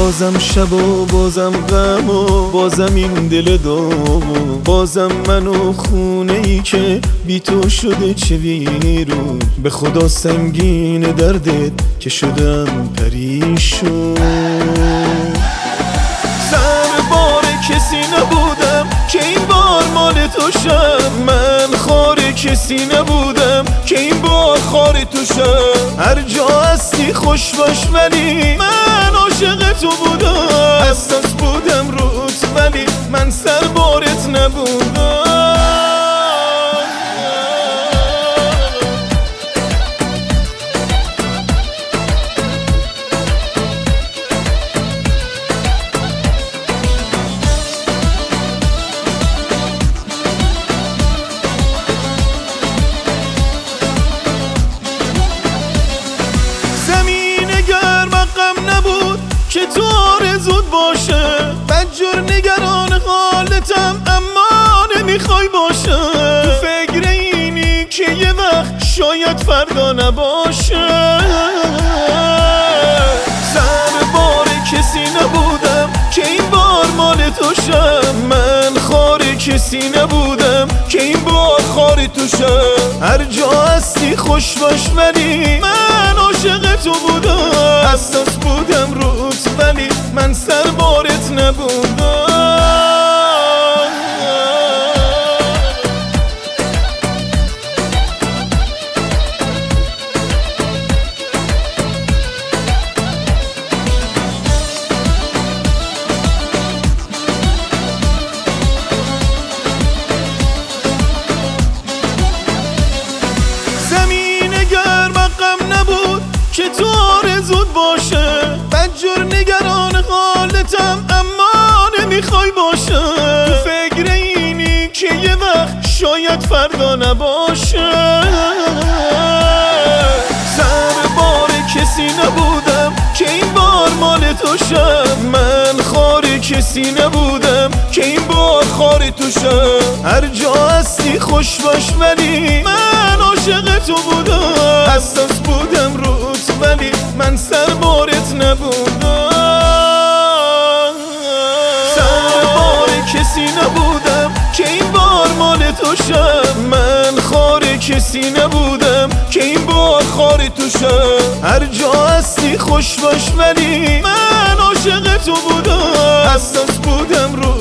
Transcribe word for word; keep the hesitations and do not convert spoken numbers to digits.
بازم شب و بازم غم و بازم این دل داغ، بازم من و خونه ای که بی تو شده چه ویرون. به خدا سنگین دردت که شدم پریشون. سر بار کسی نبودم که این بار مال تو شم، من خار کسی نبودم که این بار خار تو شم. هر جا هستی خوش باش ولی من عاشق تو بودم، حساس بودم روت ولی من سر بارت نبودم. که تو آرزوت باشه، بدجور نگران حالتم اما نمیخوای باشه. تو فکر اینی که یه وقت شاید فردا نباشه. سر بار کسی نبودم که این بار مال تو شم، من خار کسی نبودم که این بار خار تو شم. هر جا هستی خوش باش ولی من عاشق تو بودم، حساس بودم روت ولی من سر بارت نبودم. زمین گرم غم نبود که تو آرزوت باشه، بدجور نگران حالتم اما نمیخوای باشه. تو فکر اینی که یه وقت شاید فردا نباشه. سر بار کسی نبودم که این بار مال تو شم، من خار کسی نبودم که این بار خار تو شم. هر جا هستی خوش باش ولی من عاشق تو بودم، حساس بودم روت ولی من سر بارت نبودم. سر بار کسی نبودم که این بار مال تو شم، من خار کسی نبودم که این بار خار تو شم. هر جا هستی خوش باش ولی من عاشق تو بودم، حساس بودم رو